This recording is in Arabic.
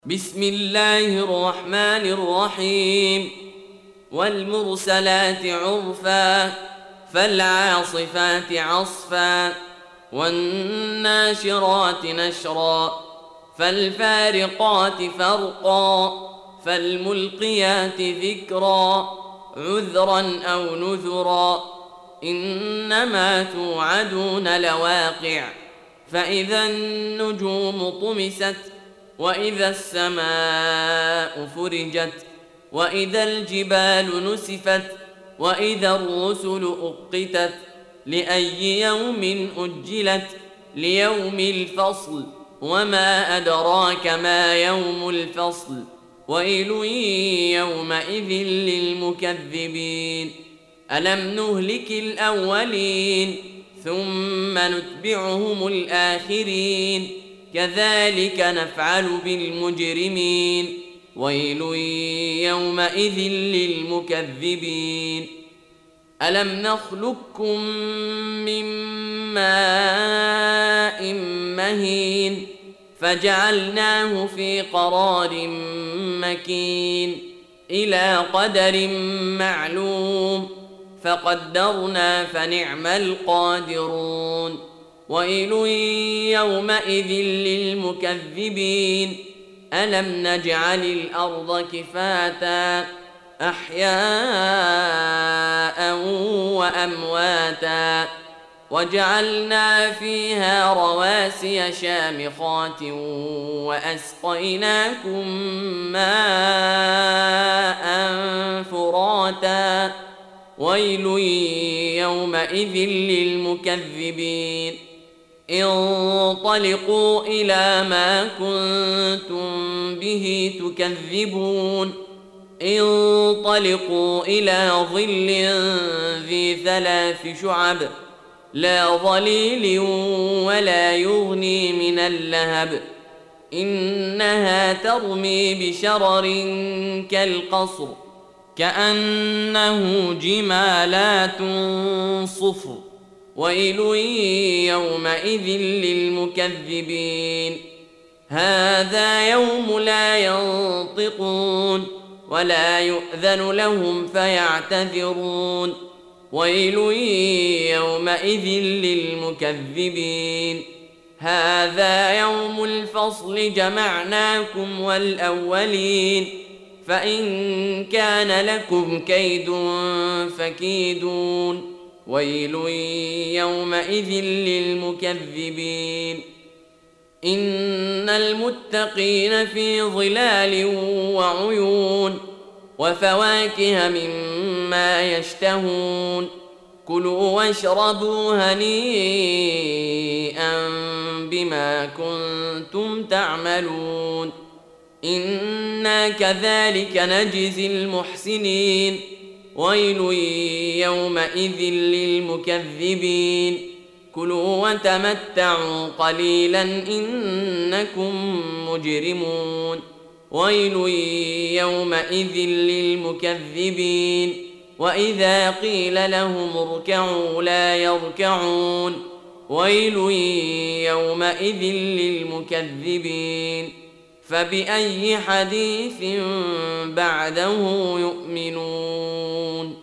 بسم الله الرحمن الرحيم والمرسلات عرفا فالعاصفات عصفا والناشرات نشرا فالفارقات فرقا فالملقيات ذكرا عذرا أو نذرا إنما توعدون لواقع فإذا النجوم طمست وإذا السماء فرجت وإذا الجبال نسفت وإذا الرسل أقتت لأي يوم أجلت ليوم الفصل وما أدراك ما يوم الفصل ويل يومئذ للمكذبين ألم نهلك الأولين ثم نتبعهم الآخرين كذلك نفعل بالمجرمين ويل يومئذ للمكذبين ألم نخلقكم من ماء مهين فجعلناه في قرار مكين إلى قدر معلوم فقدرنا فنعم القادرون ويل يومئذ للمكذبين ألم نجعل الأرض كفاتا أحياء وأمواتا وجعلنا فيها رواسي شامخات وأسقيناكم ماء فراتا ويل يومئذ للمكذبين انطلقوا إلى ما كنتم به تكذبون انطلقوا إلى ظل ذي 3 شعب لا ظليل ولا يغني من اللهب إنها ترمي بشرر كالقصر كأنه جمالات صفر ويل يومئذ للمكذبين هذا يوم لا ينطقون ولا يؤذن لهم فيعتذرون ويل يومئذ للمكذبين هذا يوم الفصل جمعناكم والأولين فإن كان لكم كيد فكيدون ويل يومئذ للمكذبين إن المتقين في ظلال وعيون وفواكه مما يشتهون كلوا واشربوا هنيئا بما كنتم تعملون إنا كذلك نجزي المحسنين ويل يومئذ للمكذبين كلوا وتمتعوا قليلا إنكم مجرمون ويل يومئذ للمكذبين وإذا قيل لهم اركعوا لا يركعون ويل يومئذ للمكذبين فبأي حديث بعده يؤمنون